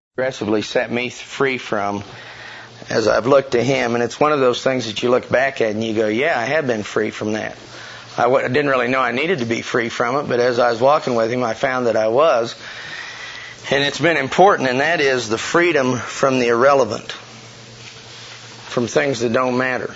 Progressively set me free from as I've looked to Him. And it's one of those things that you look back at and you go, yeah, I have been free from that. I didn't really know I needed to be free from it, but as I was walking with Him, I found that I was. And it's been important, and that is the freedom from the irrelevant, from things that don't matter.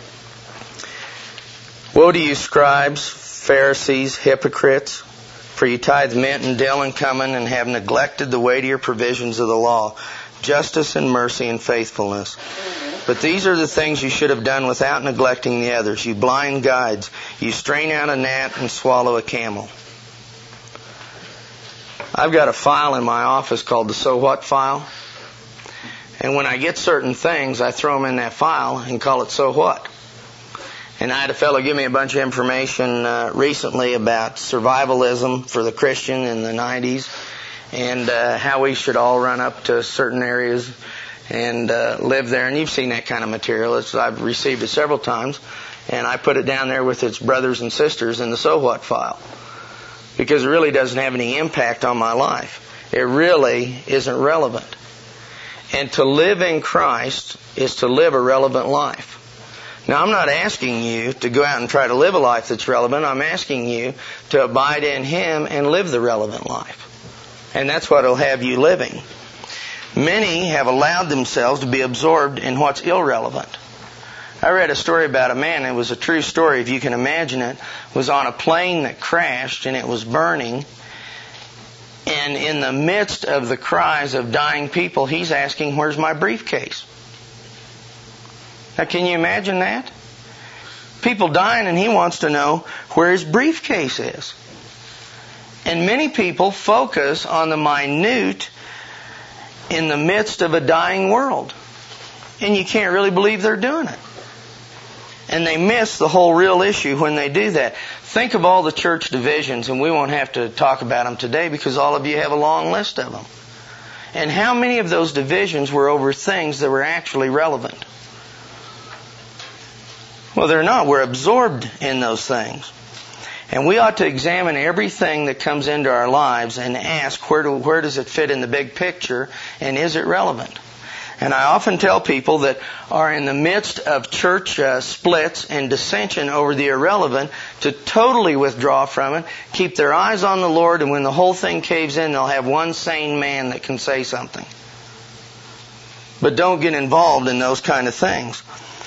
Woe to you, scribes, Pharisees, hypocrites! For you tithe mint and dill and cumin, and have neglected the weightier provisions of the law, justice and mercy and faithfulness. But these are the things you should have done without neglecting the others. You blind guides, you strain out a gnat and swallow a camel. I've got a file in my office called the So What file. And when I get certain things, I throw them in that file and call it So What. And I had a fellow give me a bunch of information recently about survivalism for the Christian in the 90s and how we should all run up to certain areas and live there. And you've seen that kind of material. I've received it several times. And I put it down there with its brothers and sisters in the So What file. Because it really doesn't have any impact on my life. It really isn't relevant. And to live in Christ is to live a relevant life. Now, I'm not asking you to go out and try to live a life that's relevant. I'm asking you to abide in Him and live the relevant life. And that's what will have you living. Many have allowed themselves to be absorbed in what's irrelevant. I read a story about a man, it was a true story if you can imagine it, was on a plane that crashed and it was burning. And in the midst of the cries of dying people, he's asking, where's my briefcase? Now, can you imagine that? People dying and he wants to know where his briefcase is. And many people focus on the minute in the midst of a dying world. And you can't really believe they're doing it. And they miss the whole real issue when they do that. Think of all the church divisions, and we won't have to talk about them today because all of you have a long list of them. And how many of those divisions were over things that were actually relevant? Well, they're not. We're absorbed in those things. And we ought to examine everything that comes into our lives and ask, where does it fit in the big picture, and is it relevant? And I often tell people that are in the midst of church splits and dissension over the irrelevant to totally withdraw from it, keep their eyes on the Lord, and when the whole thing caves in, they'll have one sane man that can say something. But don't get involved in those kind of things.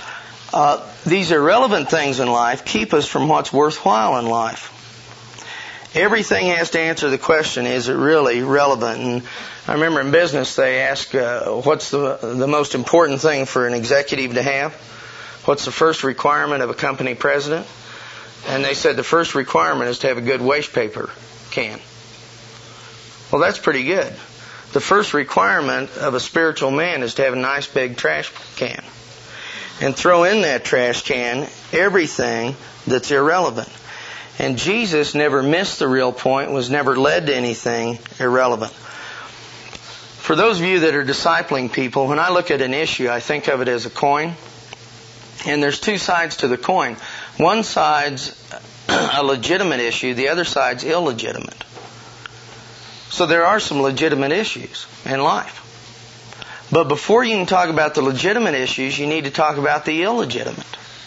These irrelevant things in life keep us from what's worthwhile in life. Everything has to answer the question, is it really relevant? And I remember in business they ask, what's the most important thing for an executive to have? What's the first requirement of a company president? And they said the first requirement is to have a good waste paper can. Well, that's pretty good. The first requirement of a spiritual man is to have a nice big trash can. And throw in that trash can everything that's irrelevant. And Jesus never missed the real point, was never led to anything irrelevant. For those of you that are discipling people, when I look at an issue, I think of it as a coin. And there's two sides to the coin. One side's a legitimate issue, the other side's illegitimate. So there are some legitimate issues in life. But before you can talk about the legitimate issues, you need to talk about the illegitimate.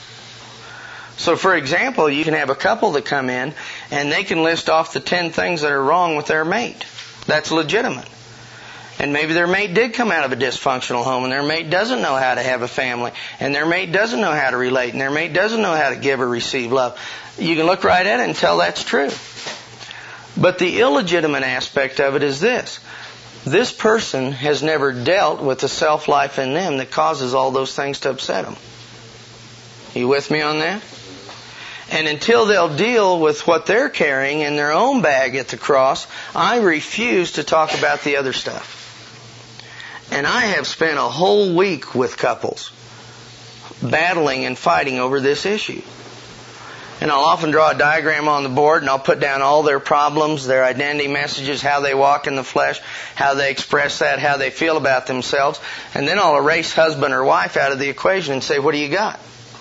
So for example, you can have a couple that come in and they can list off the 10 things that are wrong with their mate. That's legitimate. And maybe their mate did come out of a dysfunctional home and their mate doesn't know how to have a family and their mate doesn't know how to relate and their mate doesn't know how to give or receive love. You can look right at it and tell that's true. But the illegitimate aspect of it is this. This person has never dealt with the self-life in them that causes all those things to upset them. You with me on that? And until they'll deal with what they're carrying in their own bag at the cross, I refuse to talk about the other stuff. And I have spent a whole week with couples battling and fighting over this issue. And I'll often draw a diagram on the board and I'll put down all their problems, their identity messages, how they walk in the flesh, how they express that, how they feel about themselves. And then I'll erase husband or wife out of the equation and say, what do you got?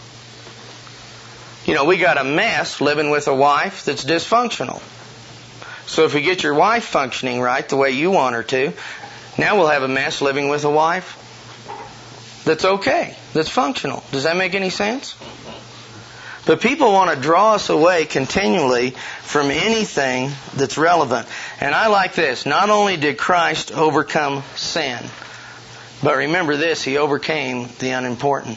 You know, we got a mess living with a wife that's dysfunctional. So if we get your wife functioning right the way you want her to, Now we'll have a mess living with a wife that's okay, that's functional. Does that make any sense? But people want to draw us away continually from anything that's relevant. And I like this. Not only did Christ overcome sin, but remember this, He overcame the unimportant.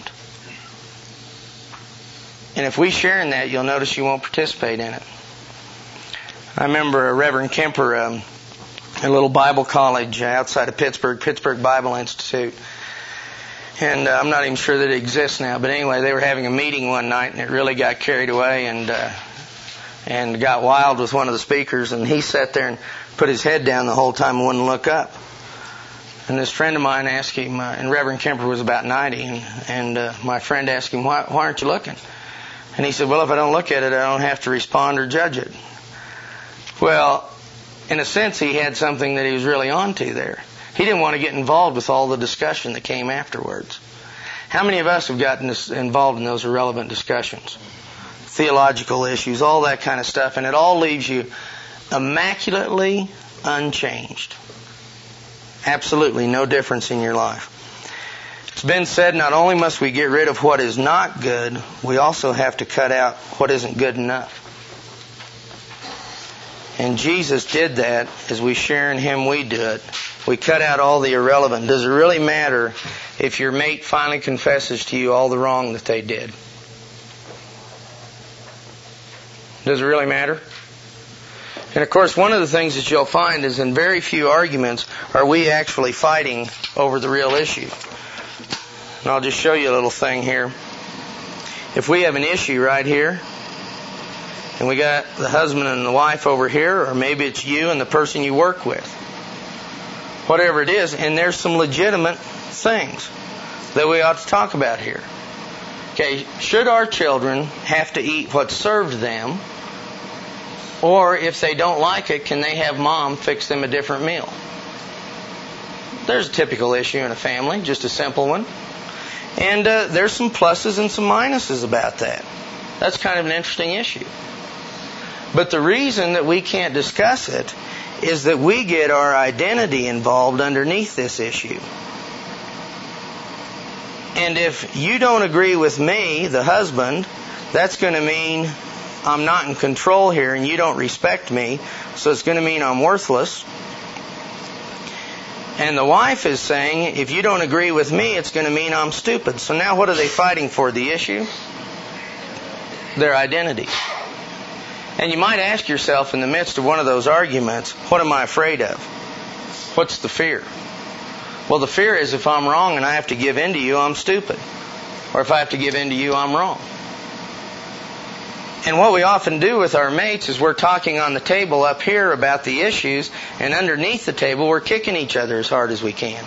And if we share in that, you'll notice you won't participate in it. I remember Reverend Kemper, a little Bible college outside of Pittsburgh Bible Institute. And I'm not even sure that it exists now. But anyway, they were having a meeting one night, and it really got carried away and got wild with one of the speakers. And he sat there and put his head down the whole time and wouldn't look up. And this friend of mine asked him, and Reverend Kemper was about 90, and my friend asked him, why aren't you looking? And he said, well, if I don't look at it, I don't have to respond or judge it. Well, in a sense, he had something that he was really onto there. He didn't want to get involved with all the discussion that came afterwards. How many of us have gotten involved in those irrelevant discussions? Theological issues, all that kind of stuff, and it all leaves you immaculately unchanged. Absolutely no difference in your life. It's been said, not only must we get rid of what is not good, we also have to cut out what isn't good enough. And Jesus did that. As we share in Him, we do it. We cut out all the irrelevant. Does it really matter if your mate finally confesses to you all the wrong that they did? Does it really matter? And of course, one of the things that you'll find is in very few arguments are we actually fighting over the real issue. And I'll just show you a little thing here. If we have an issue right here, and we got the husband and the wife over here, or maybe it's you and the person you work with, whatever it is, and there's some legitimate things that we ought to talk about here. Okay, should our children have to eat what's served them, or if they don't like it, can they have mom fix them a different meal? There's a typical issue in a family, just a simple one. And there's some pluses and some minuses about that. That's kind of an interesting issue. But the reason that we can't discuss it is that we get our identity involved underneath this issue. And if you don't agree with me, the husband, that's going to mean I'm not in control here and you don't respect me, so it's going to mean I'm worthless. And the wife is saying, if you don't agree with me, it's going to mean I'm stupid. So now what are they fighting for? The issue? Their identity. And you might ask yourself in the midst of one of those arguments, what am I afraid of? What's the fear? Well, the fear is if I'm wrong and I have to give in to you, I'm stupid. Or if I have to give in to you, I'm wrong. And what we often do with our mates is we're talking on the table up here about the issues, and underneath the table we're kicking each other as hard as we can.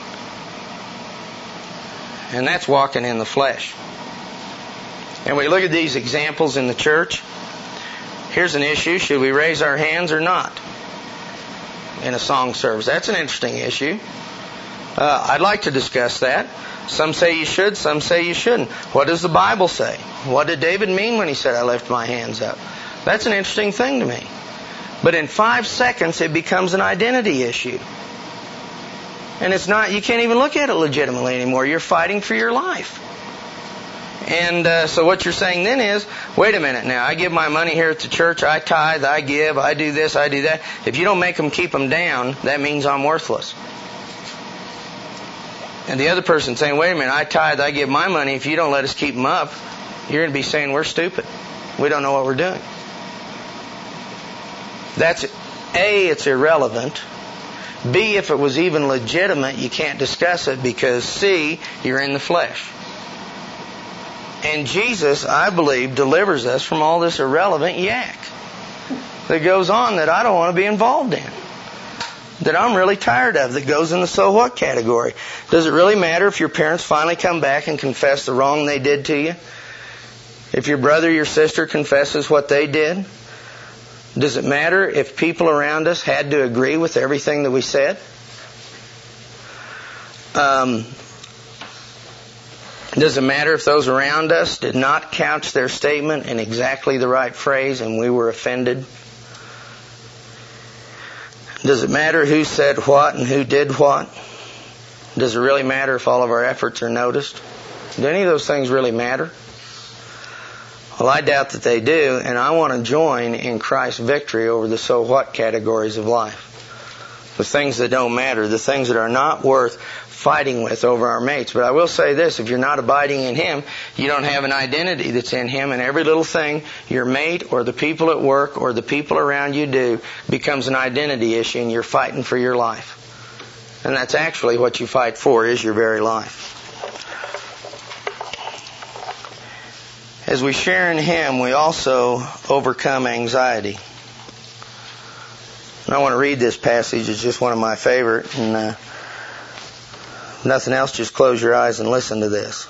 And that's walking in the flesh. And we look at these examples in the church. Here's an issue. Should we raise our hands or not in a song service? That's an interesting issue. I'd like to discuss that. Some say you should, some say you shouldn't. What does the Bible say? What did David mean when he said, I lift my hands up? That's an interesting thing to me. But in 5 seconds, it becomes an identity issue. And it's not, you can't even look at it legitimately anymore. You're fighting for your life. And so what you're saying then is, wait a minute now, I give my money here at the church, I tithe, I give, I do this, I do that. If you don't make them keep them down, that means I'm worthless. And the other person saying, wait a minute, I tithe, I give my money, if you don't let us keep them up, you're going to be saying we're stupid. We don't know what we're doing. That's, A, it's irrelevant. B, if it was even legitimate, you can't discuss it because C, you're in the flesh. And Jesus, I believe, delivers us from all this irrelevant yak that goes on that I don't want to be involved in, that I'm really tired of, that goes in the so what category. Does it really matter if your parents finally come back and confess the wrong they did to you? If your brother or your sister confesses what they did? Does it matter if people around us had to agree with everything that we said? Does it matter if those around us did not couch their statement in exactly the right phrase and we were offended? Does it matter who said what and who did what? Does it really matter if all of our efforts are noticed? Do any of those things really matter? Well, I doubt that they do, and I want to join in Christ's victory over the so what categories of life. The things that don't matter, the things that are not worth fighting with over our mates. But I will say this, if you're not abiding in Him, you don't have an identity that's in Him, and every little thing your mate or the people at work or the people around you do becomes an identity issue, and you're fighting for your life. And that's actually what you fight for, is your very life. As we share in Him, we also overcome anxiety. And I want to read this passage. It's just one of my favorite. And nothing else, just close your eyes and listen to this.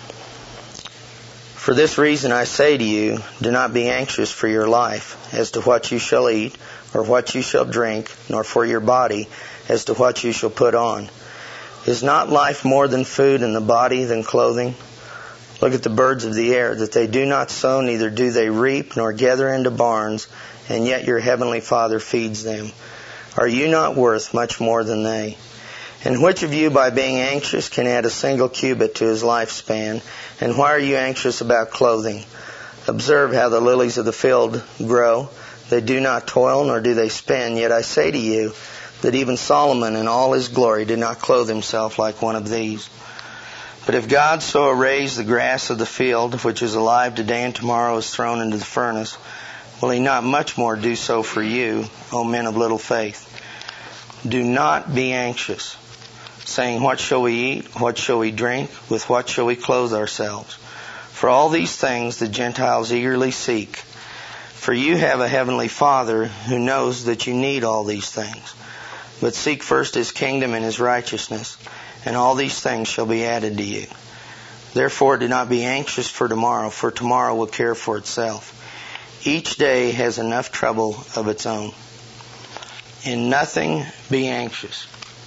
For this reason I say to you, do not be anxious for your life as to what you shall eat or what you shall drink, nor for your body as to what you shall put on. Is not life more than food and the body than clothing? Look at the birds of the air, that they do not sow, neither do they reap, nor gather into barns, and yet your heavenly Father feeds them. Are you not worth much more than they? And which of you, by being anxious, can add a single cubit to his lifespan? And why are you anxious about clothing? Observe how the lilies of the field grow. They do not toil, nor do they spin. Yet I say to you that even Solomon in all his glory did not clothe himself like one of these. But if God so arrays the grass of the field, which is alive today and tomorrow is thrown into the furnace, will He not much more do so for you, O men of little faith? Do not be anxious, saying, what shall we eat? What shall we drink? With what shall we clothe ourselves? For all these things the Gentiles eagerly seek. For you have a heavenly Father who knows that you need all these things. But seek first His kingdom and His righteousness, and all these things shall be added to you. Therefore do not be anxious for tomorrow will care for itself. Each day has enough trouble of its own. In nothing be anxious.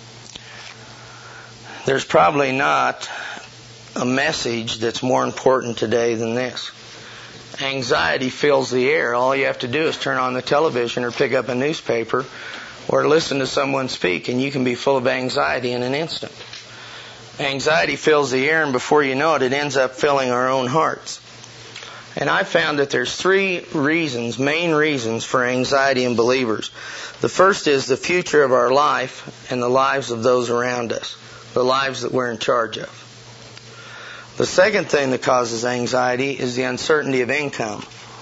There's probably not a message that's more important today than this. Anxiety fills the air. All you have to do is turn on the television or pick up a newspaper or listen to someone speak, and you can be full of anxiety in an instant. Anxiety fills the air, and before you know it, it ends up filling our own hearts. And I found that there's three main reasons for anxiety in believers. The first is the future of our life and the lives of those around us, the lives that we're in charge of. The second thing that causes anxiety is the uncertainty of income.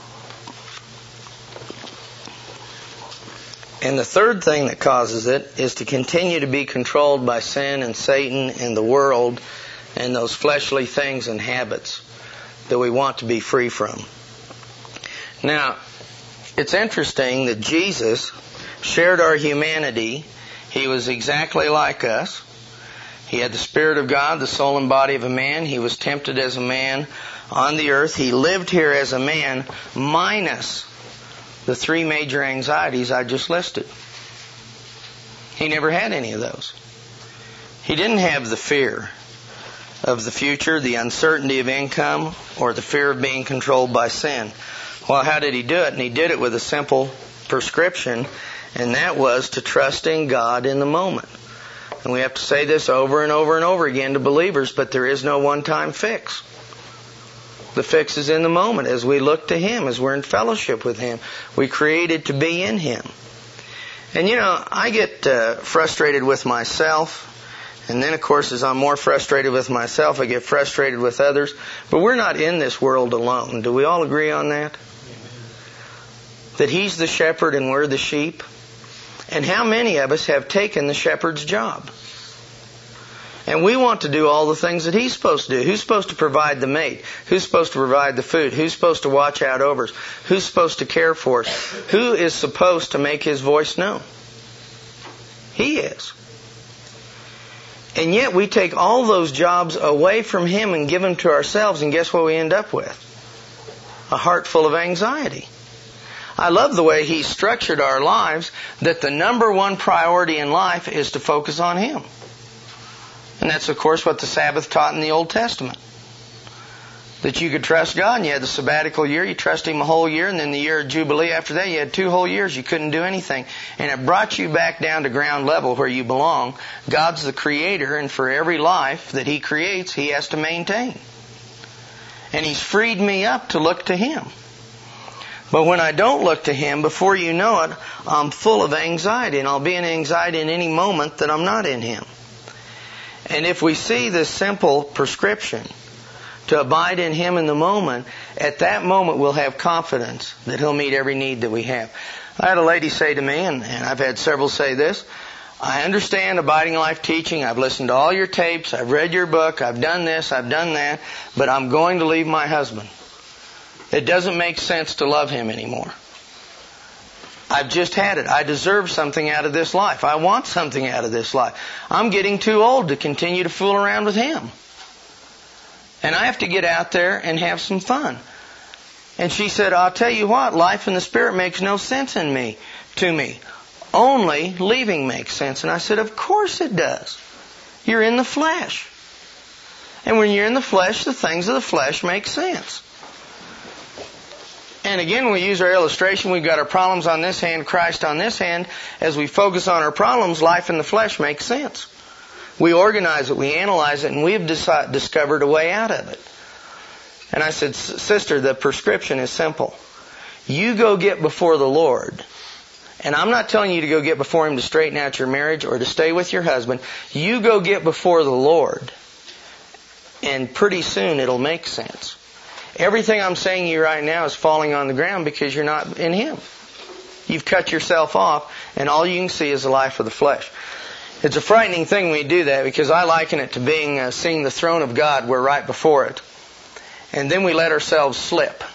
And the third thing that causes it is to continue to be controlled by sin and Satan and the world and those fleshly things and habits that we want to be free from. Now, it's interesting that Jesus shared our humanity. He was exactly like us. He had the Spirit of God, the soul and body of a man. He was tempted as a man on the earth. He lived here as a man, minus the three major anxieties I just listed. He never had any of those. He didn't have the fear of the future, the uncertainty of income, or the fear of being controlled by sin. Well, how did he do it? And he did it with a simple prescription, and that was to trust in God in the moment. And we have to say this over and over and over again to believers, but there is no one-time fix. The fix is in the moment as we look to Him, as we're in fellowship with Him. We created to be in Him. And I get frustrated with myself. And then, of course, as I'm more frustrated with myself, I get frustrated with others. But we're not in this world alone. Do we all agree on that? That He's the shepherd and we're the sheep? And how many of us have taken the shepherd's job? And we want to do all the things that He's supposed to do. Who's supposed to provide the mate? Who's supposed to provide the food? Who's supposed to watch out over us? Who's supposed to care for us? Who is supposed to make His voice known? He is. And yet we take all those jobs away from Him and give them to ourselves, and guess what we end up with? A heart full of anxiety. I love the way He structured our lives, that the number one priority in life is to focus on Him. And that's, of course, what the Sabbath taught in the Old Testament. that you could trust God, and you had the sabbatical year, you trust Him a whole year, and then the year of Jubilee after that, you had 2 whole years, you couldn't do anything. And it brought you back down to ground level where you belong. God's the Creator, and for every life that He creates, He has to maintain. And He's freed me up to look to Him. But when I don't look to Him, before you know it, I'm full of anxiety, and I'll be in anxiety in any moment that I'm not in Him. And if we see this simple prescription to abide in Him in the moment, at that moment we'll have confidence that He'll meet every need that we have. I had a lady say to me, and I've had several say this, I understand Abiding Life teaching, I've listened to all your tapes, I've read your book, I've done this, I've done that, but I'm going to leave my husband. It doesn't make sense to love him anymore. I've just had it. I deserve something out of this life. I want something out of this life. I'm getting too old to continue to fool around with him. And I have to get out there and have some fun. And she said, I'll tell you what, life in the Spirit makes no sense to me. Only leaving makes sense. And I said, of course it does. You're in the flesh. And when you're in the flesh, the things of the flesh make sense. And again, we use our illustration. We've got our problems on this hand, Christ on this hand. As we focus on our problems, life in the flesh makes sense. We organize it, we analyze it, and we've discovered a way out of it. And I said, sister, the prescription is simple. You go get before the Lord. And I'm not telling you to go get before Him to straighten out your marriage or to stay with your husband. You go get before the Lord. And pretty soon it'll make sense. Everything I'm saying to you right now is falling on the ground because you're not in Him. You've cut yourself off, and all you can see is the life of the flesh. It's a frightening thing when we do that, because I liken it to being seeing the throne of God. We're right before it. And then we let ourselves slip.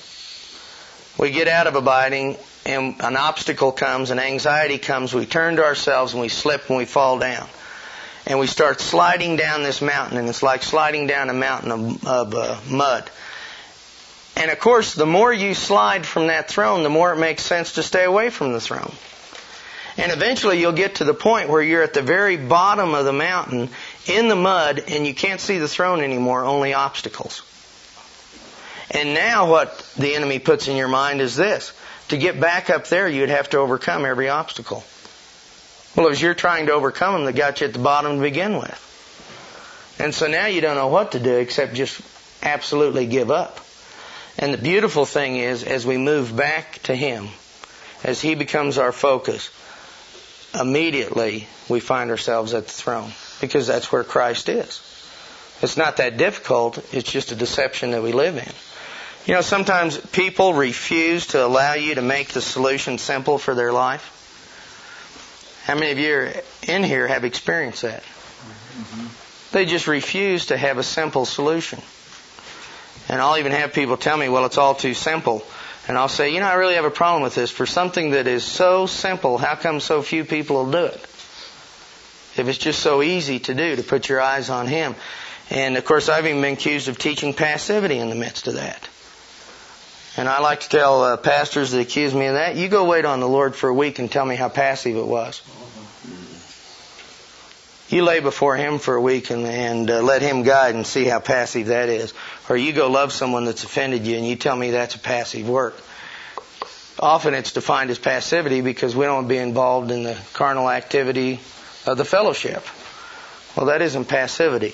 We get out of abiding, and an obstacle comes, and anxiety comes. We turn to ourselves, and we slip, and we fall down. And we start sliding down this mountain, and it's like sliding down a mountain of mud. And of course, the more you slide from that throne, the more it makes sense to stay away from the throne. And eventually you'll get to the point where you're at the very bottom of the mountain in the mud and you can't see the throne anymore, only obstacles. And now what the enemy puts in your mind is this. To get back up there, you'd have to overcome every obstacle. Well, it was you're trying to overcome them that got you at the bottom to begin with. And so now you don't know what to do except just absolutely give up. And the beautiful thing is, as we move back to Him, as He becomes our focus, immediately we find ourselves at the throne. Because that's where Christ is. It's not that difficult. It's just a deception that we live in. You know, sometimes people refuse to allow you to make the solution simple for their life. How many of you in here have experienced that? Mm-hmm. They just refuse to have a simple solution. And I'll even have people tell me, well, it's all too simple. And I'll say, I really have a problem with this. For something that is so simple, how come so few people will do it? If it's just so easy to do, to put your eyes on Him. And of course, I've even been accused of teaching passivity in the midst of that. And I like to tell pastors that accuse me of that, you go wait on the Lord for a week and tell me how passive it was. You lay before Him for a week and let Him guide and see how passive that is. Or you go love someone that's offended you and you tell me that's a passive work. Often it's defined as passivity because we don't be involved in the carnal activity of the fellowship. Well, that isn't passivity.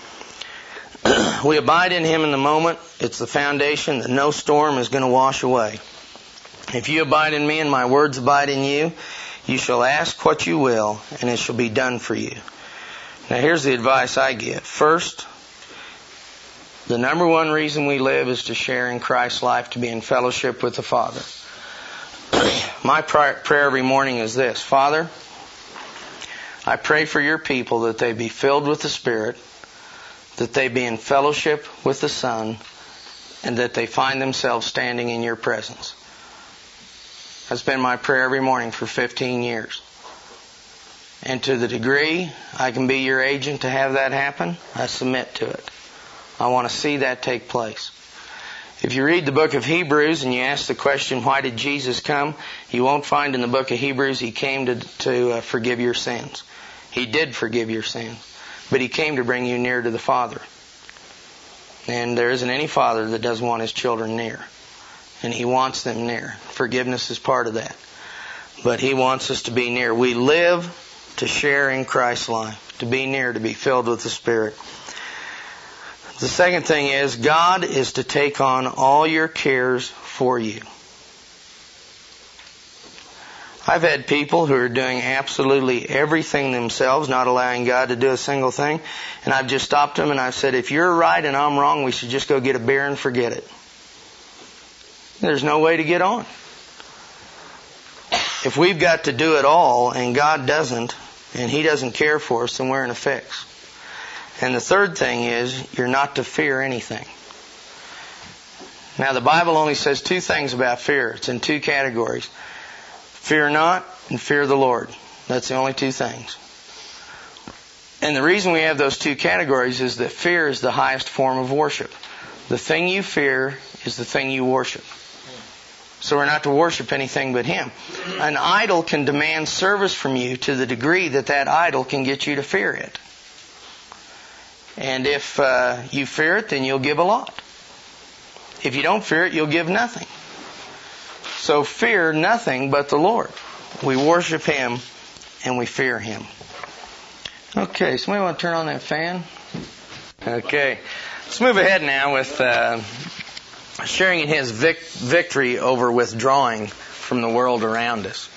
We abide in Him in the moment. It's the foundation that no storm is going to wash away. If you abide in Me and My words abide in you, you shall ask what you will and it shall be done for you. Now here's the advice I give. First, the number one reason we live is to share in Christ's life, to be in fellowship with the Father. My prayer every morning is this. Father, I pray for your people that they be filled with the Spirit, that they be in fellowship with the Son, and that they find themselves standing in your presence. That's been my prayer every morning for 15 years. And to the degree I can be your agent to have that happen, I submit to it. I want to see that take place. If you read the book of Hebrews and you ask the question, why did Jesus come? You won't find in the book of Hebrews He came to forgive your sins. He did forgive your sins. But He came to bring you near to the Father. And there isn't any father that doesn't want his children near. And He wants them near. Forgiveness is part of that. But He wants us to be near. We live to share in Christ's life, to be near, to be filled with the Spirit. The second thing is, God is to take on all your cares for you. I've had people who are doing absolutely everything themselves, not allowing God to do a single thing, and I've just stopped them and I've said, if you're right and I'm wrong, we should just go get a beer and forget it. There's no way to get on. If we've got to do it all and God doesn't, and He doesn't care for us, then we're in a fix. And the third thing is, you're not to fear anything. Now the Bible only says two things about fear. It's in two categories. Fear not and fear the Lord. That's the only two things. And the reason we have those two categories is that fear is the highest form of worship. The thing you fear is the thing you worship. So we're not to worship anything but Him. An idol can demand service from you to the degree that that idol can get you to fear it. And if you fear it, then you'll give a lot. If you don't fear it, you'll give nothing. So fear nothing but the Lord. We worship Him and we fear Him. Okay, somebody want to turn on that fan? Okay. Let's move ahead now with sharing in His victory over withdrawing from the world around us.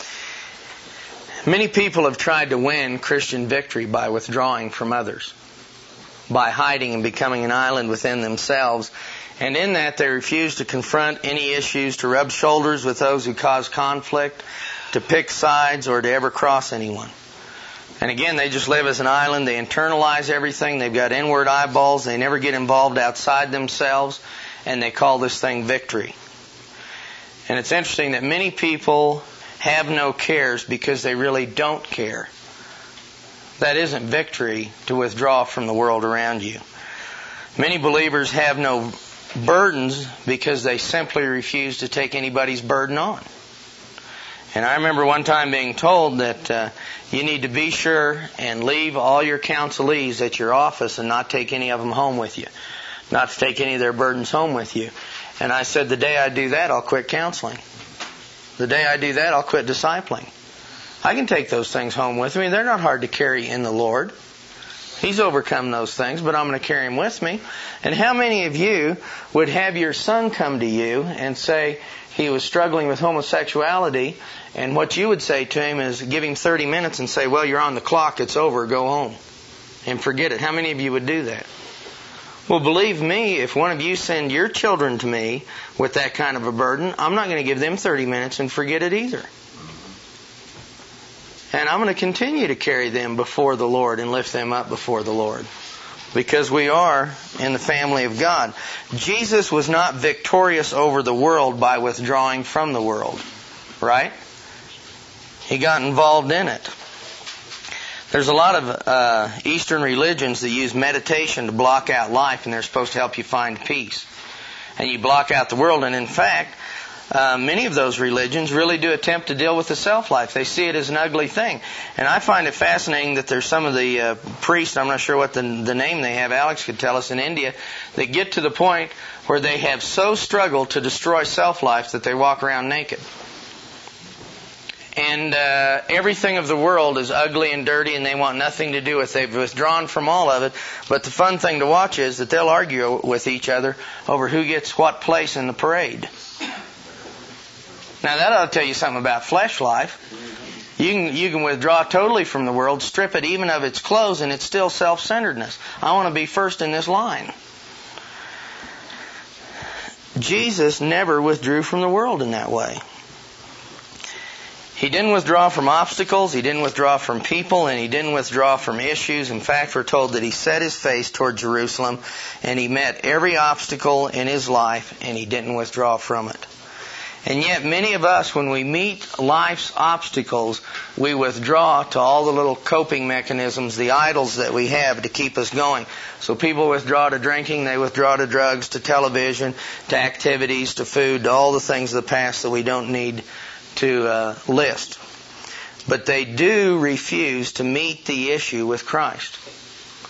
Many people have tried to win Christian victory by withdrawing from others, by hiding and becoming an island within themselves. And in that, they refuse to confront any issues, to rub shoulders with those who cause conflict, to pick sides, or to ever cross anyone. And again, they just live as an island. They internalize everything. They've got inward eyeballs. They never get involved outside themselves. And they call this thing victory. And it's interesting that many people have no cares because they really don't care. That isn't victory to withdraw from the world around you. Many believers have no burdens because they simply refuse to take anybody's burden on. And I remember one time being told that you need to be sure and leave all your counselees at your office and not take any of them home with you. Not to take any of their burdens home with you. And I said, the day I do that, I'll quit counseling. The day I do that, I'll quit discipling. I can take those things home with me. They're not hard to carry in the Lord. He's overcome those things, but I'm going to carry them with me. And how many of you would have your son come to you and say he was struggling with homosexuality, and what you would say to him is give him 30 minutes and say, well, you're on the clock, it's over, go home. And forget it. How many of you would do that? Well, believe me, if one of you send your children to me with that kind of a burden, I'm not going to give them 30 minutes and forget it either. And I'm going to continue to carry them before the Lord and lift them up before the Lord. Because we are in the family of God. Jesus was not victorious over the world by withdrawing from the world. Right? He got involved in it. There's a lot of Eastern religions that use meditation to block out life, and they're supposed to help you find peace. And you block out the world, and in fact, many of those religions really do attempt to deal with the self-life. They see it as an ugly thing. And I find it fascinating that there's some of the priests, I'm not sure what the name they have, Alex could tell us, in India, that get to the point where they have so struggled to destroy self-life that they walk around naked. And everything of the world is ugly and dirty and they want nothing to do with it. They've withdrawn from all of it. But the fun thing to watch is that they'll argue with each other over who gets what place in the parade. Now that ought to tell you something about flesh life. You can withdraw totally from the world, strip it even of its clothes, and it's still self-centeredness. I want to be first in this line. Jesus never withdrew from the world in that way. He didn't withdraw from obstacles, He didn't withdraw from people, and He didn't withdraw from issues. In fact, we're told that He set His face toward Jerusalem, and He met every obstacle in His life, and He didn't withdraw from it. And yet many of us, when we meet life's obstacles, we withdraw to all the little coping mechanisms, the idols that we have to keep us going. So people withdraw to drinking, they withdraw to drugs, to television, to activities, to food, to all the things of the past that we don't need to list. But they do refuse to meet the issue with Christ.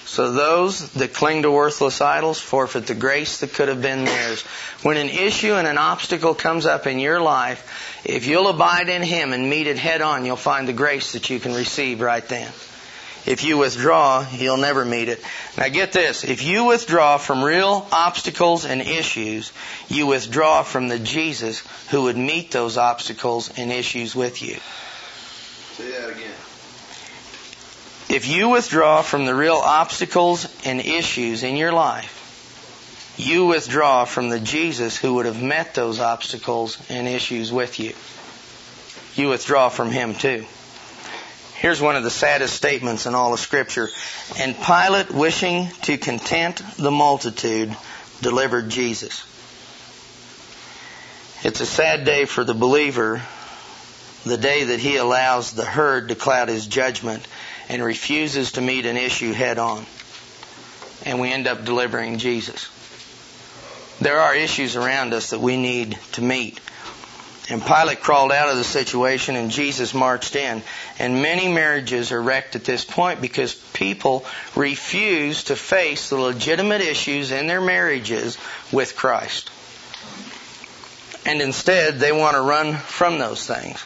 So those that cling to worthless idols forfeit the grace that could have been theirs. When an issue and an obstacle comes up in your life, if you'll abide in Him and meet it head on, you'll find the grace that you can receive right then. If you withdraw, you'll never meet it. Now get this, if you withdraw from real obstacles and issues, you withdraw from the Jesus who would meet those obstacles and issues with you. Say that again. If you withdraw from the real obstacles and issues in your life, you withdraw from the Jesus who would have met those obstacles and issues with you. You withdraw from Him too. Here's one of the saddest statements in all of Scripture. And Pilate, wishing to content the multitude, delivered Jesus. It's a sad day for the believer, the day that he allows the herd to cloud his judgment and refuses to meet an issue head on. And we end up delivering Jesus. There are issues around us that we need to meet. And Pilate crawled out of the situation and Jesus marched in. And many marriages are wrecked at this point because people refuse to face the legitimate issues in their marriages with Christ. And instead, they want to run from those things.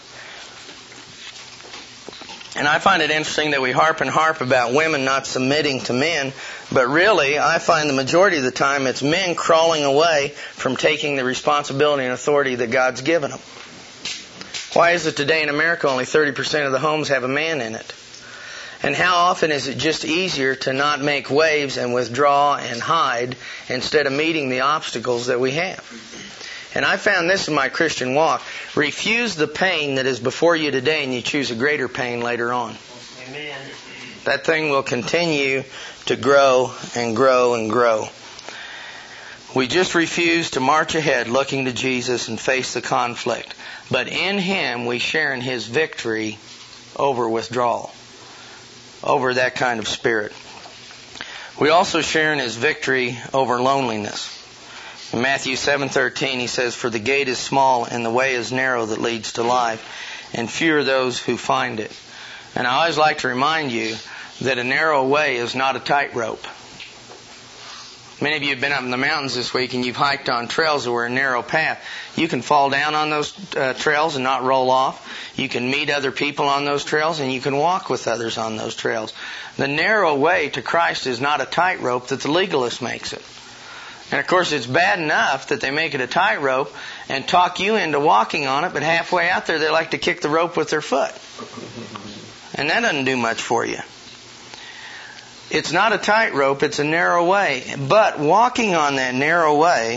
And I find it interesting that we harp about women not submitting to men, but really, I find the majority of the time it's men crawling away from taking the responsibility and authority that God's given them. Why is it today in America only 30% of the homes have a man in it? And how often is it just easier to not make waves and withdraw and hide instead of meeting the obstacles that we have? And I found this in my Christian walk. Refuse the pain that is before you today and you choose a greater pain later on. Amen. That thing will continue to grow and grow and grow. We just refuse to march ahead looking to Jesus and face the conflict. But in Him we share in His victory over withdrawal, over that kind of spirit. We also share in His victory over loneliness. In Matthew 7:13 He says, "For the gate is small and the way is narrow that leads to life, and few are those who find it." And I always like to remind you that a narrow way is not a tightrope. Many of you have been up in the mountains this week and you've hiked on trails that were a narrow path. You can fall down on those trails and not roll off. You can meet other people on those trails and you can walk with others on those trails. The narrow way to Christ is not a tightrope that the legalist makes it. And of course it's bad enough that they make it a tightrope and talk you into walking on it, but halfway out there they like to kick the rope with their foot. And that doesn't do much for you. It's not a tightrope, it's a narrow way. But walking on that narrow way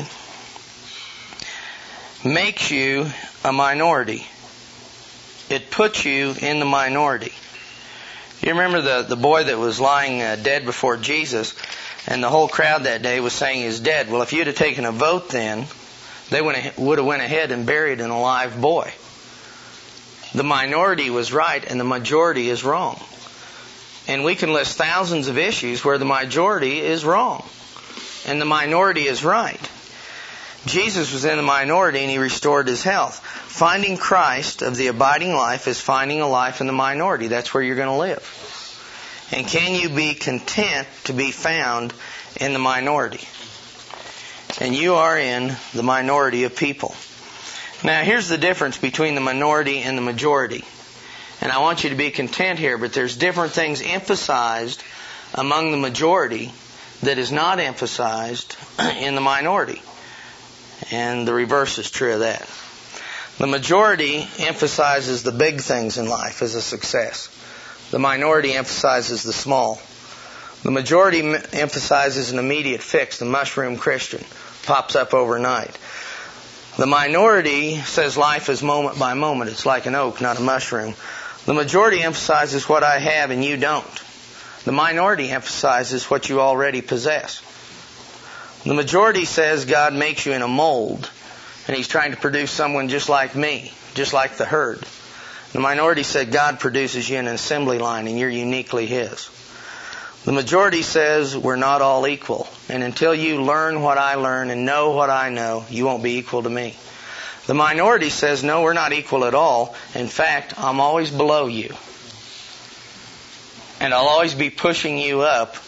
makes you a minority. It puts you in the minority. You remember the boy that was lying dead before Jesus, and the whole crowd that day was saying he's dead. Well, if you'd have taken a vote then, they would have went ahead and buried an alive boy. The minority was right and the majority is wrong. And we can list thousands of issues where the majority is wrong and the minority is right. Jesus was in the minority and He restored his health. Finding Christ of the abiding life is finding a life in the minority. That's where you're going to live. And can you be content to be found in the minority? And you are in the minority of people. Now here's the difference between the minority and the majority. And I want you to be content here, but there's different things emphasized among the majority that is not emphasized in the minority. And the reverse is true of that. The majority emphasizes the big things in life as a success. The minority emphasizes the small. The majority emphasizes an immediate fix, the mushroom Christian, pops up overnight. The minority says life is moment by moment. It's like an oak, not a mushroom. The majority emphasizes what I have and you don't. The minority emphasizes what you already possess. The majority says God makes you in a mold and He's trying to produce someone just like me, just like the herd. The minority said God produces you in an assembly line and you're uniquely His. The majority says we're not all equal, and until you learn what I learn and know what I know, you won't be equal to me. The minority says, no, we're not equal at all. In fact, I'm always below you. And I'll always be pushing you up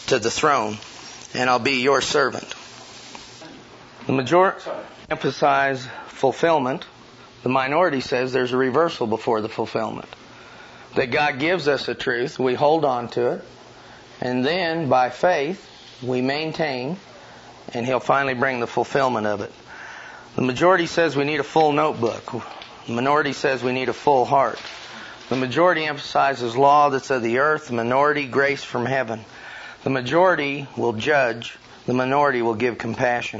to the throne, and I'll be your servant. The majority emphasize fulfillment. The minority says there's a reversal before the fulfillment. That God gives us a truth, we hold on to it, and then by faith we maintain, and He'll finally bring the fulfillment of it. The majority says we need a full notebook. The minority says we need a full heart. The majority emphasizes law that's of the earth. The minority, grace from heaven. The majority will judge. The minority will give compassion.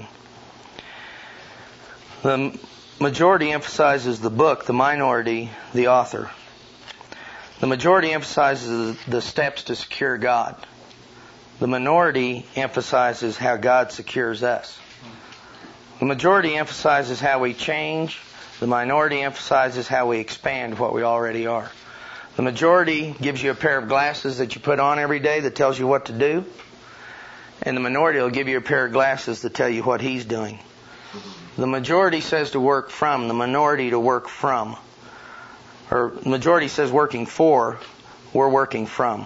The majority emphasizes the book. The minority, the author. The majority emphasizes the steps to secure God. The minority emphasizes how God secures us. The majority emphasizes how we change. The minority emphasizes how we expand what we already are. The majority gives you a pair of glasses that you put on every day that tells you what to do. And the minority will give you a pair of glasses that tell you what He's doing. The majority says to work from. The minority to work from. Or the majority says working for. We're working from.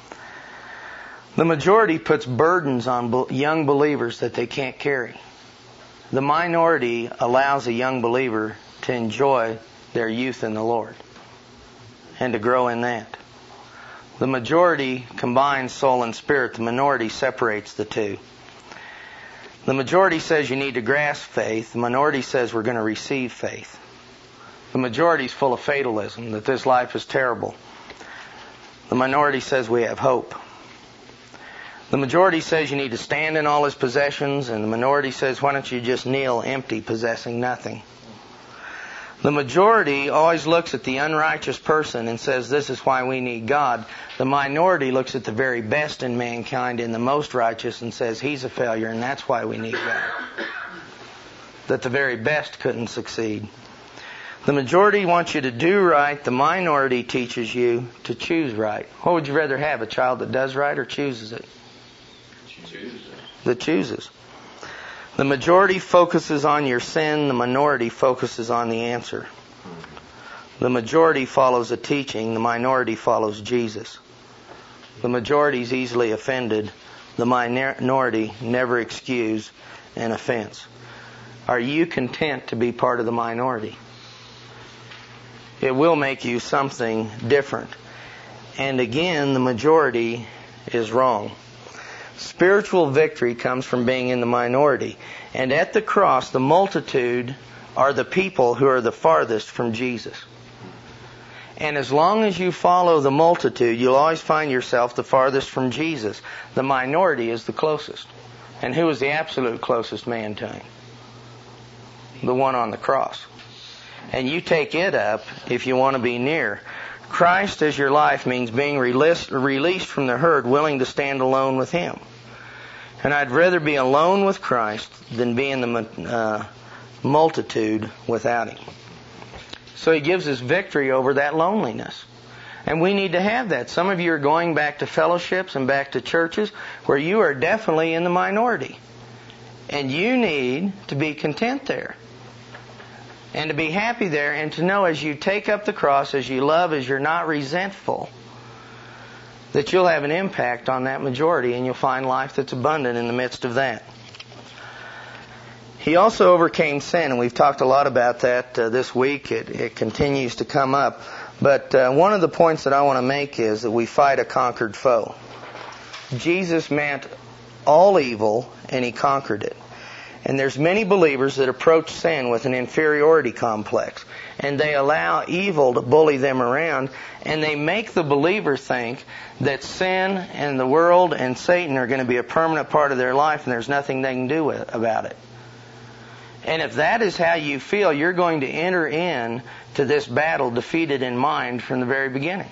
The majority puts burdens on young believers that they can't carry. The minority allows a young believer to enjoy their youth in the Lord and to grow in that. The majority combines soul and spirit. The minority separates the two. The majority says you need to grasp faith. The minority says we're going to receive faith. The majority is full of fatalism, that this life is terrible. The minority says we have hope. The majority says you need to stand in all his possessions, and the minority says, why don't you just kneel empty, possessing nothing? The majority always looks at the unrighteous person and says, this is why we need God. The minority looks at the very best in mankind and the most righteous and says, he's a failure, and that's why we need God. That the very best couldn't succeed. The majority wants you to do right. The minority teaches you to choose right. What would you rather have, a child that does right or chooses it? That chooses. The majority focuses on your sin. The minority focuses on the answer. The majority follows a teaching. The minority follows Jesus. The majority is easily offended. The minority never excuse an offense. Are you content to be part of the minority? It will make you something different. And again, the majority is wrong. Spiritual victory comes from being in the minority. And at the cross, the multitude are the people who are the farthest from Jesus. And as long as you follow the multitude, you'll always find yourself the farthest from Jesus. The minority is the closest. And who is the absolute closest man to Him? The one on the cross. And you take it up if you want to be near. Christ as your life means being released from the herd, willing to stand alone with Him. And I'd rather be alone with Christ than be in the multitude without Him. So He gives us victory over that loneliness. And we need to have that. Some of you are going back to fellowships and back to churches where you are definitely in the minority. And you need to be content there. And to be happy there, and to know as you take up the cross, as you love, as you're not resentful, that you'll have an impact on that majority, and you'll find life that's abundant in the midst of that. He also overcame sin, and we've talked a lot about that this week. It continues to come up. But one of the points that I want to make is that we fight a conquered foe. Jesus met all evil, and He conquered it. And there's many believers that approach sin with an inferiority complex. And they allow evil to bully them around. And they make the believer think that sin and the world and Satan are going to be a permanent part of their life and there's nothing they can do about it. And if that is how you feel, you're going to enter in to this battle defeated in mind from the very beginning.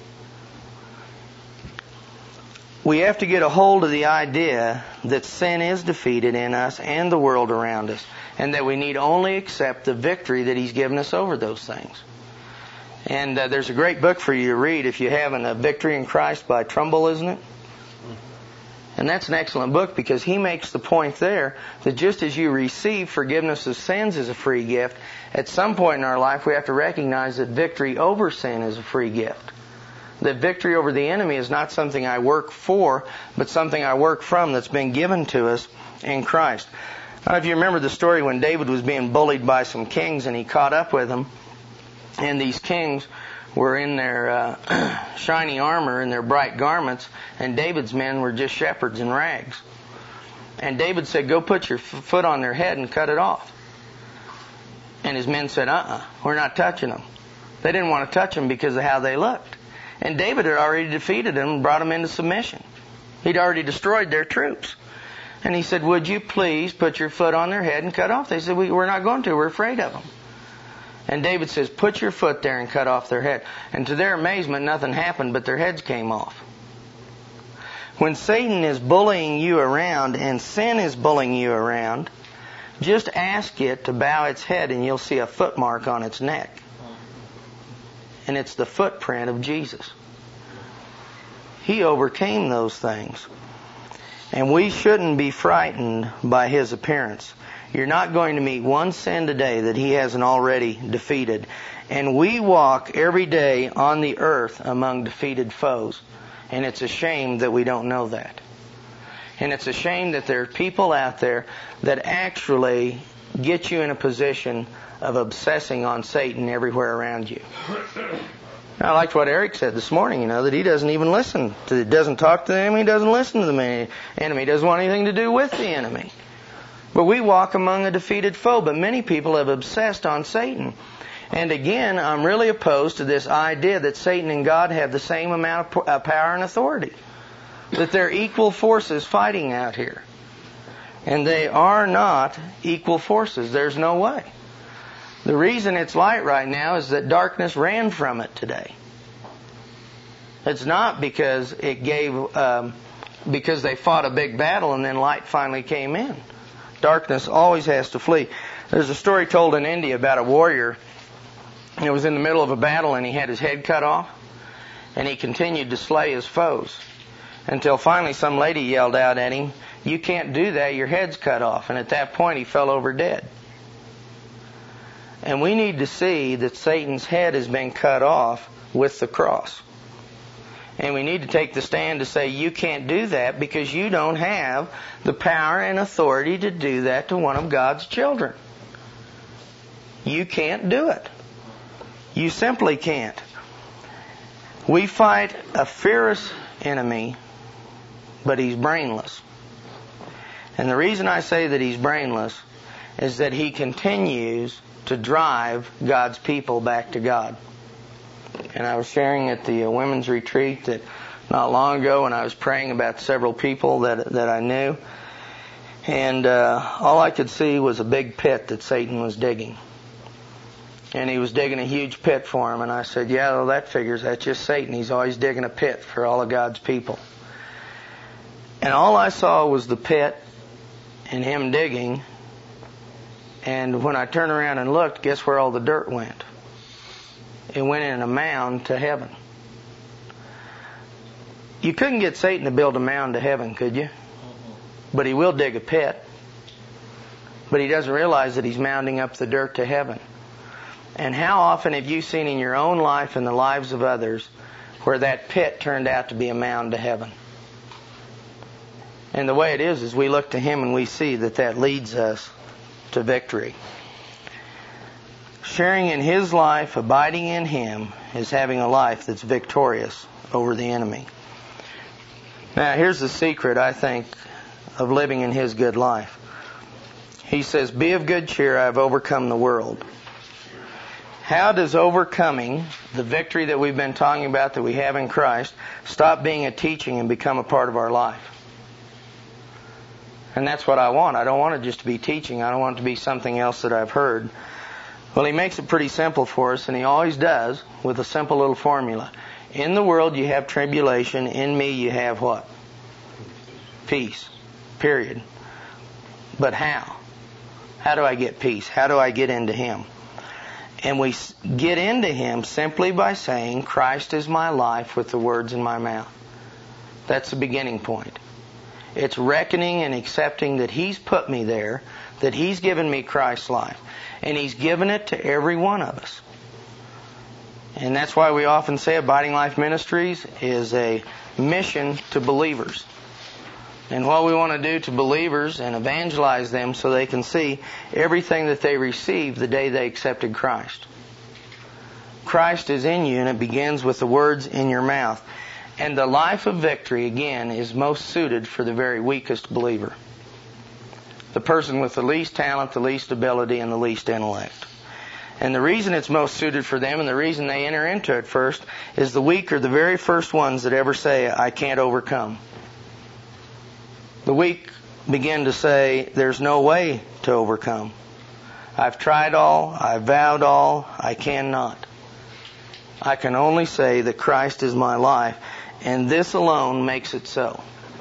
We have to get a hold of the idea that sin is defeated in us and the world around us, and that we need only accept the victory that He's given us over those things. And there's a great book for you to read if you haven't, Victory in Christ by Trumbull, isn't it? And that's an excellent book because he makes the point there that just as you receive forgiveness of sins as a free gift, at some point in our life we have to recognize that victory over sin is a free gift. that victory over the enemy is not something I work for, but something I work from that's been given to us in Christ. I don't know if you remember the story when David was being bullied by some kings and he caught up with them. And these kings were in their shiny armor and their bright garments, and David's men were just shepherds in rags. And David said, go put your foot on their head and cut it off. And his men said, we're not touching them. They didn't want to touch them because of how they looked. And David had already defeated them and brought them into submission. He'd already destroyed their troops. And he said, would you please put your foot on their head and cut off? They said, we're not going to. We're afraid of them. And David says, put your foot there and cut off their head. And to their amazement, nothing happened, but their heads came off. When Satan is bullying you around and sin is bullying you around, just ask it to bow its head and you'll see a foot mark on its neck. And it's the footprint of Jesus. He overcame those things. And we shouldn't be frightened by His appearance. You're not going to meet one sin today that He hasn't already defeated. And we walk every day on the earth among defeated foes. And it's a shame that we don't know that. And it's a shame that there are people out there that actually get you in a position of obsessing on Satan everywhere around you. I liked what Eric said this morning, that he doesn't even listen to, doesn't talk to the enemy, doesn't listen to the enemy, doesn't want anything to do with the enemy. But we walk among a defeated foe, but many people have obsessed on Satan. And again, I'm really opposed to this idea that Satan and God have the same amount of power and authority. That they're equal forces fighting out here. And they are not equal forces. There's no way. The reason it's light right now is that darkness ran from it today. It's not because because they fought a big battle and then light finally came in. Darkness always has to flee. There's a story told in India about a warrior. He was in the middle of a battle and he had his head cut off. And he continued to slay his foes. Until finally some lady yelled out at him, "You can't do that, your head's cut off." And at that point he fell over dead. And we need to see that Satan's head has been cut off with the cross. And we need to take the stand to say, you can't do that because you don't have the power and authority to do that to one of God's children. You can't do it. You simply can't. We fight a fierce enemy, but he's brainless. And the reason I say that he's brainless is that he continues to drive God's people back to God. And I was sharing at the women's retreat that not long ago when I was praying about several people that I knew. And all I could see was a big pit that Satan was digging. And he was digging a huge pit for him. And I said, yeah, well, that figures. That's just Satan. He's always digging a pit for all of God's people. And all I saw was the pit and him digging. And when I turned around and looked, guess where all the dirt went? It went in a mound to heaven. You couldn't get Satan to build a mound to heaven, could you? But he will dig a pit. But he doesn't realize that he's mounding up the dirt to heaven. And how often have you seen in your own life and the lives of others where that pit turned out to be a mound to heaven? And the way it is we look to Him and we see that leads us to victory. Sharing in His life, abiding in Him, is having a life that's victorious over the enemy. Now, here's the secret, I think, of living in His good life. He says, "Be of good cheer, I have overcome the world." How does overcoming the victory that we've been talking about that we have in Christ stop being a teaching and become a part of our life? And that's what I want. I don't want it just to be teaching. I don't want it to be something else that I've heard. Well, He makes it pretty simple for us, and He always does, with a simple little formula. In the world you have tribulation. In me you have what? Peace. Period. But how? How do I get peace? How do I get into Him? And we get into Him simply by saying, Christ is my life, with the words in my mouth. That's the beginning point. It's reckoning and accepting that He's put me there, that He's given me Christ's life. And He's given it to every one of us. And that's why we often say Abiding Life Ministries is a mission to believers. And what we want to do to believers and evangelize them so they can see everything that they received the day they accepted Christ. Christ is in you, and it begins with the words in your mouth. And the life of victory, again, is most suited for the very weakest believer. The person with the least talent, the least ability, and the least intellect. And the reason it's most suited for them, and the reason they enter into it first, is the weak are the very first ones that ever say, I can't overcome. The weak begin to say, there's no way to overcome. I've tried all, I've vowed all, I cannot. I can only say that Christ is my life, and this alone makes it so.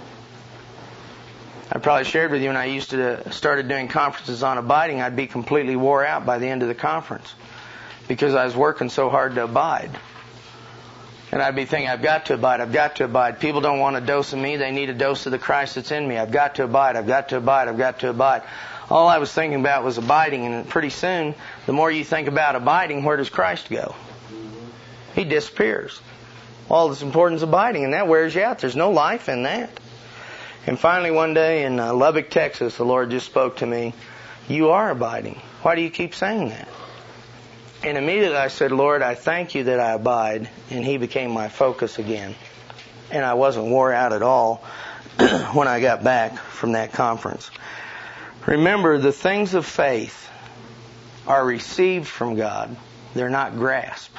I probably shared with you when I started doing conferences on abiding, I'd be completely wore out by the end of the conference because I was working so hard to abide. And I'd be thinking, I've got to abide, I've got to abide. People don't want a dose of me, they need a dose of the Christ that's in me. I've got to abide, I've got to abide, I've got to abide. All I was thinking about was abiding, and pretty soon, the more you think about abiding, where does Christ go? He disappears. All that's important is abiding, and that wears you out. There's no life in that. And finally one day in Lubbock, Texas, the Lord just spoke to me, you are abiding. Why do you keep saying that? And immediately I said, Lord, I thank you that I abide. And He became my focus again. And I wasn't wore out at all when I got back from that conference. Remember, the things of faith are received from God. They're not grasped.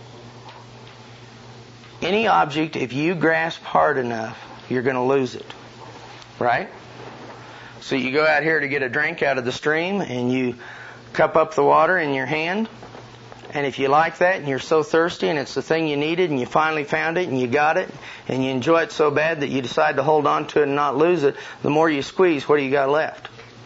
Any object, if you grasp hard enough, you're going to lose it. Right? So you go out here to get a drink out of the stream and you cup up the water in your hand. And if you like that and you're so thirsty and it's the thing you needed and you finally found it and you got it and you enjoy it so bad that you decide to hold on to it and not lose it, the more you squeeze, what do you got left?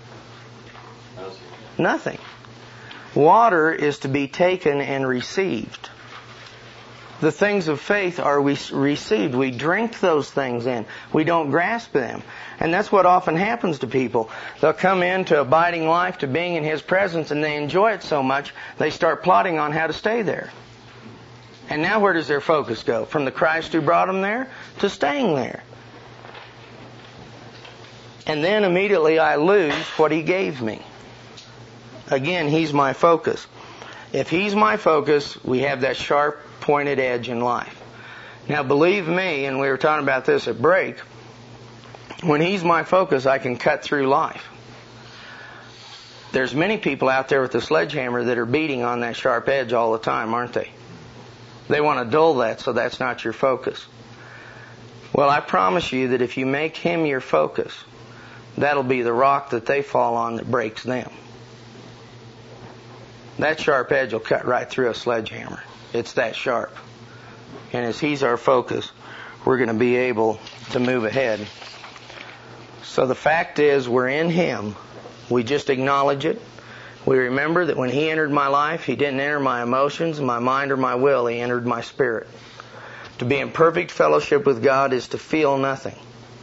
Nothing. Water is to be taken and received. The things of faith are received. We drink those things in. We don't grasp them. And that's what often happens to people. They'll come into abiding life, to being in His presence, and they enjoy it so much, they start plotting on how to stay there. And now where does their focus go? From the Christ who brought them there to staying there. And then immediately I lose what He gave me. Again, He's my focus. If He's my focus, we have that sharp, pointed edge in life. Now believe me, and we were talking about this at break, when He's my focus, I can cut through life. There's many people out there with a sledgehammer that are beating on that sharp edge all the time, aren't they? They want to dull that, so that's not your focus. Well, I promise you that if you make Him your focus, that'll be the rock that they fall on that breaks them. That sharp edge will cut right through a sledgehammer. It's that sharp. And as He's our focus, we're going to be able to move ahead. So the fact is, we're in Him. We just acknowledge it. We remember that when He entered my life, He didn't enter my emotions, my mind, or my will. He entered my spirit. To be in perfect fellowship with God is to feel nothing.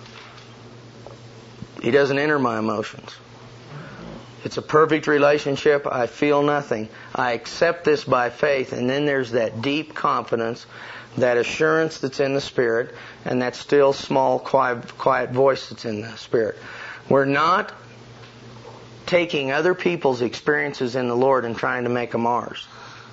He doesn't enter my emotions. It's a perfect relationship. I feel nothing. I accept this by faith, and then there's that deep confidence, that assurance that's in the Spirit, and that still, small, quiet voice that's in the Spirit. We're not taking other people's experiences in the Lord and trying to make them ours,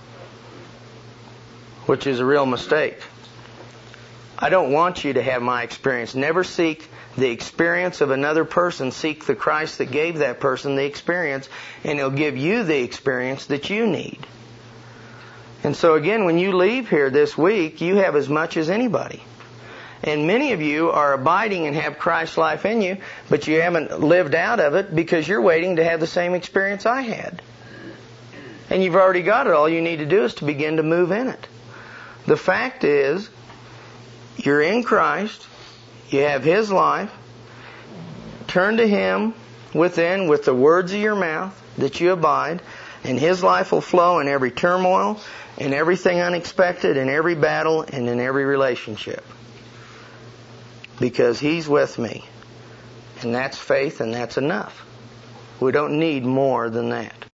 which is a real mistake. I don't want you to have my experience. Never seek the experience of another person. Seek the Christ that gave that person the experience, and He'll give you the experience that you need. And so again, when you leave here this week, you have as much as anybody. And many of you are abiding and have Christ's life in you, but you haven't lived out of it because you're waiting to have the same experience I had. And you've already got it. All you need to do is to begin to move in it. The fact is, you're in Christ. You have His life. Turn to Him within with the words of your mouth that you abide, and His life will flow in every turmoil, in everything unexpected, in every battle, and in every relationship. Because He's with me. And that's faith, and that's enough. We don't need more than that.